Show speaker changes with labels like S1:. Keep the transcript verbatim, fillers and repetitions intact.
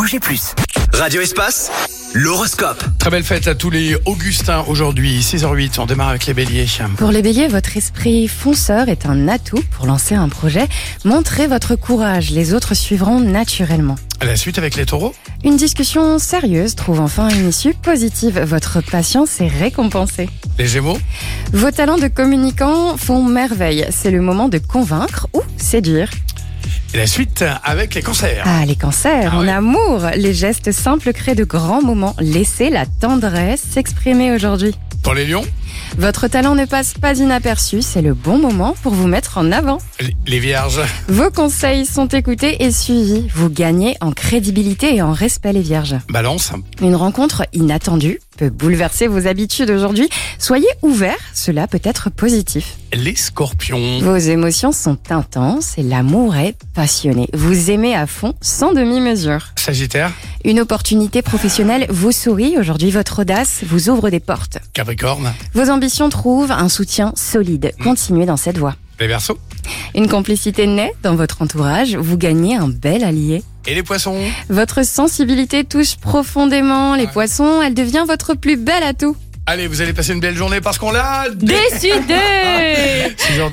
S1: bougez plus. Radio Espace, l'horoscope.
S2: Très belle fête à tous les Augustins aujourd'hui, six heures huit, on démarre avec les béliers.
S3: Pour les béliers, votre esprit fonceur est un atout pour lancer un projet. Montrez votre courage, les autres suivront naturellement.
S2: À la suite avec les taureaux.
S3: Une discussion sérieuse trouve enfin une issue positive. Votre patience est récompensée.
S2: Les gémeaux.
S3: Vos talents de communicant font merveille. C'est le moment de convaincre ou séduire.
S2: Et la suite avec les cancers.
S3: Ah, les cancers,
S2: Ah
S3: en
S2: ouais.
S3: amour, les gestes simples créent de grands moments. Laissez la tendresse s'exprimer aujourd'hui.
S2: Pour les lions.
S3: Votre talent ne passe pas inaperçu, c'est le bon moment pour vous mettre en avant.
S2: Les- Les vierges.
S3: Vos conseils sont écoutés et suivis. Vous gagnez en crédibilité et en respect, les vierges.
S2: Balance.
S3: Une rencontre inattendue peut bouleverser vos habitudes aujourd'hui. Soyez ouverts, cela peut être positif.
S2: Les scorpions.
S3: Vos émotions sont intenses et l'amour est passionné. Vous aimez à fond, sans demi-mesure.
S2: Sagittaire.
S3: Une opportunité professionnelle vous sourit. Aujourd'hui, votre audace vous ouvre des portes.
S2: Capricorne.
S3: Vos ambitions trouvent un soutien solide. Continuez dans cette voie.
S2: Les verseaux.
S3: Une complicité naît dans votre entourage. Vous gagnez un bel allié.
S2: Et les poissons.
S3: Votre sensibilité touche profondément les
S2: Ouais.
S3: poissons. Elle devient votre plus bel atout.
S2: Allez, vous allez passer une belle journée parce qu'on l'a
S3: Décidez!
S2: six heures